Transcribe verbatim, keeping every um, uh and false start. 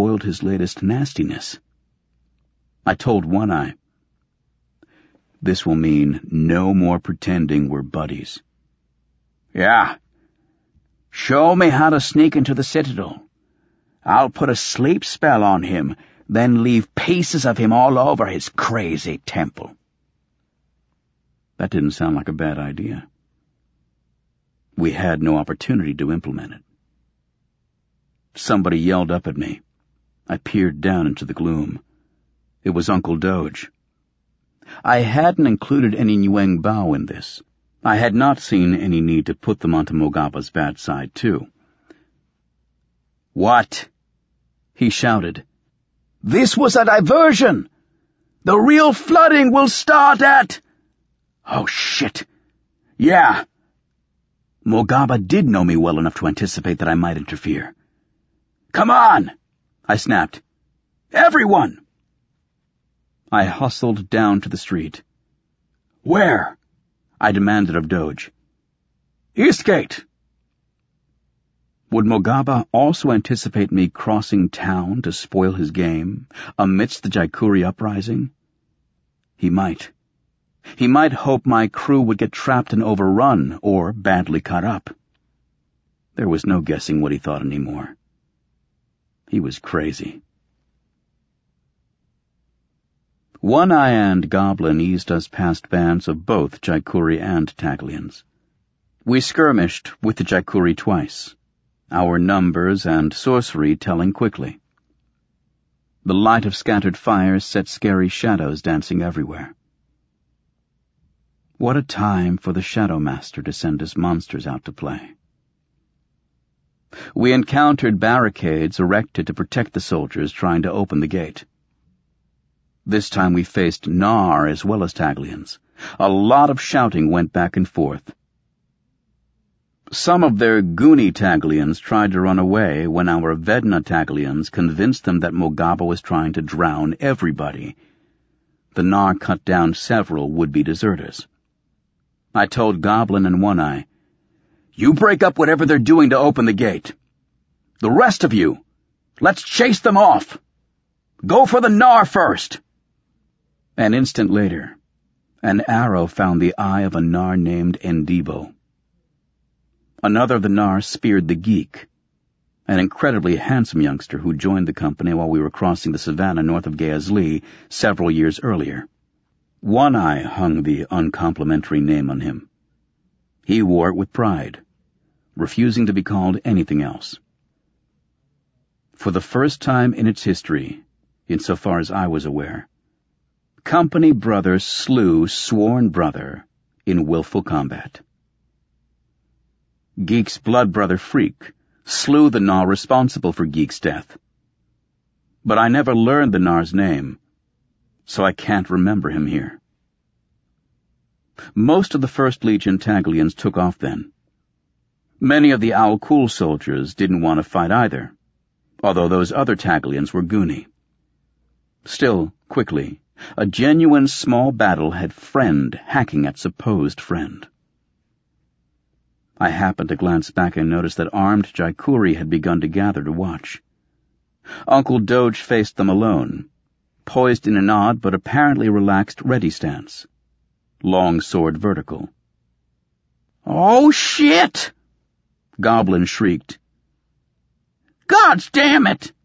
spoiled his latest nastiness. I told One Eye, "This will mean no more pretending we're buddies." "Yeah. Show me how to sneak into the Citadel. I'll put a sleep spell on him, then leave pieces of him all over his crazy temple." That didn't sound like a bad idea. We had no opportunity to implement it. Somebody yelled up at me. I peered down into the gloom. It was Uncle Doge. I hadn't included any Nguyen Bao in this. I had not seen any need to put them onto Mogaba's bad side, too. "What?" he shouted. "This was a diversion! The real flooding will start at—" "Oh, shit! Yeah!" Mogaba did know me well enough to anticipate that I might interfere. "Come on!" I snapped. "Everyone!" I hustled down to the street. "Where?" I demanded of Doge. "Eastgate." Would Mogaba also anticipate me crossing town to spoil his game, amidst the Jaikuri uprising? He might. He might hope my crew would get trapped and overrun, or badly cut up. There was no guessing what he thought anymore. He was crazy. One Eye and Goblin eased us past bands of both Jaikuri and Taglians. We skirmished with the Jaikuri twice, our numbers and sorcery telling quickly. The light of scattered fires set scary shadows dancing everywhere. What a time for the Shadow Master to send his monsters out to play. We encountered barricades erected to protect the soldiers trying to open the gate. This time we faced Nar as well as Taglians. A lot of shouting went back and forth. Some of their Goonie Taglians tried to run away when our Vedna Taglians convinced them that Mogaba was trying to drown everybody. The Nar cut down several would-be deserters. I told Goblin and One Eye, "You break up whatever they're doing to open the gate. The rest of you, let's chase them off. Go for the Nar first." An instant later, an arrow found the eye of a Nar named Endibo. Another of the Nar speared the geek, an incredibly handsome youngster who joined the company while we were crossing the savannah north of Geazli several years earlier. One Eye hung the uncomplimentary name on him. He wore it with pride, refusing to be called anything else. For the first time in its history, insofar as I was aware, company brother slew sworn brother in willful combat. Geek's blood brother Freak slew the Nar responsible for Geek's death. But I never learned the Nar's name, so I can't remember him here. Most of the First Legion Taglians took off then. Many of the Al Kul soldiers didn't want to fight either, although those other Taglians were Goonie. Still, quickly, a genuine small battle had friend hacking at supposed friend. I happened to glance back and noticed that armed Jaikuri had begun to gather to watch. Uncle Doge faced them alone, poised in an odd but apparently relaxed ready stance, long sword vertical. "Oh, shit!" Goblin shrieked. "God damn it!"